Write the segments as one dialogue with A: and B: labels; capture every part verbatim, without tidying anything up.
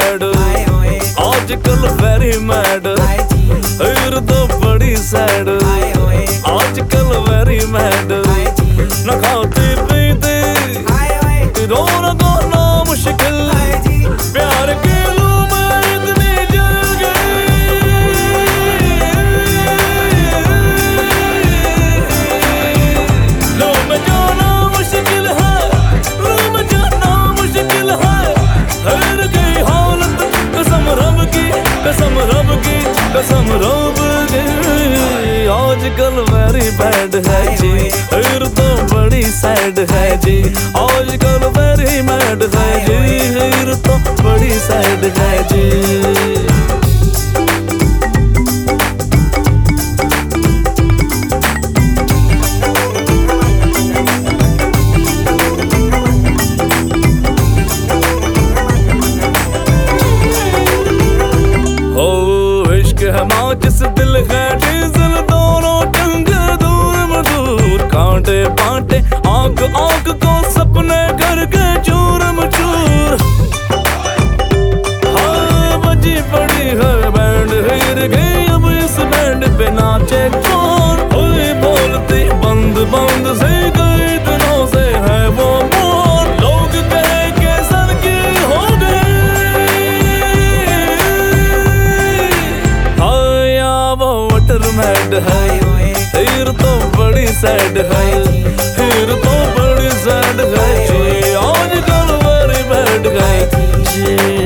A: Bad, आजकल very mad, फिर तो बड़ी सैड, आजकल वेरी मैड। न खाते पीते रोना गाना मुश्किल, प्यार के लूं मैं इतनी जल गई, लूं में जाना मुश्किल है, लूं में जाना मुश्किल है, हर गई हालत कसम रब की, कसम रब की, कसम रब की। आजकल वेरी बैड है जी, फिर तो बड़ी सैड है जी, आजकल वेरी मैड है जी, फिर तो बड़ी सैड है जी। जिस दिल है डीजल दोनों टंग दूर मधुर, कांटे बांटे आंख आंख को सपने करके चूर मचूर। हाँ बजी पड़ी है बैंड, हिर गई अब इस बैंड पे नाचे कौन, हुई बोलती बंद बंद से कई दिनों से है वो मोर, लोग कहे के सर की हो गई, मैड है, फिर तो बड़ी सैड है, फिर तो बड़ी सैड है जी, आजकल वेरी बैड है जी।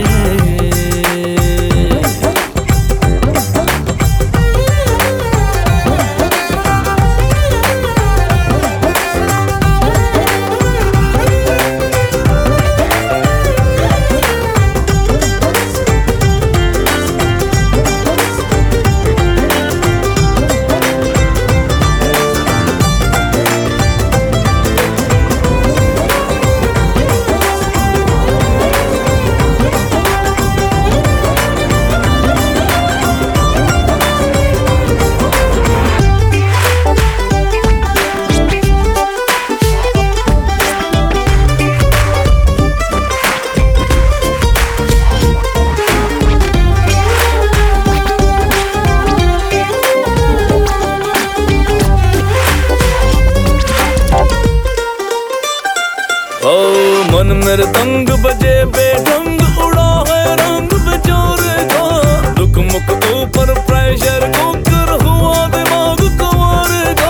A: मन मेरे तंग बजे बेढंग उड़ा है रंग बेजोर का, दुख मुख ऊपर प्रेशर कुकर हुआ दिमाग कुंवर का।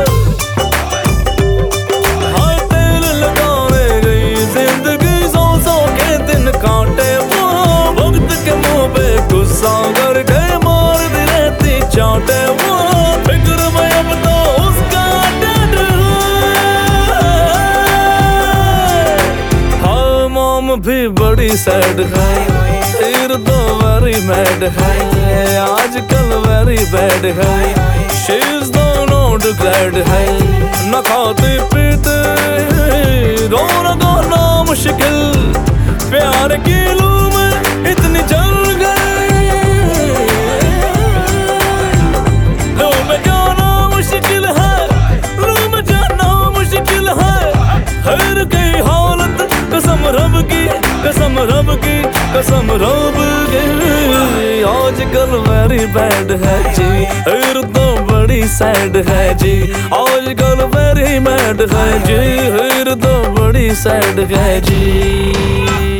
A: हाय तेल लगाने गई जिंदगी, सौ सौ के दिन काटे वो, वक्त के मुंह पे गुस्सा करके मार दी रहती चाटे वो, फिक्र में अब तो उसका भी बड़ी सैड है, फिर तो वेरी मैड है, आजकल वेरी बैड है, शी इज नॉट ग्लैड है। न खाते पीते रोना गाना मुश्किल, प्यार की लूं में इतनी जल गई, लूं में जाना मुश्किल है, लूं में जाना मुश्किल है, हर गई हालत कसम रब की, कसम रब की, कसम रब की। आजकल वेरी बैड है जी, फिर तो बड़ी सैड है जी, आजकल वेरी मैड है जी, फिर तो बड़ी सैड है जी।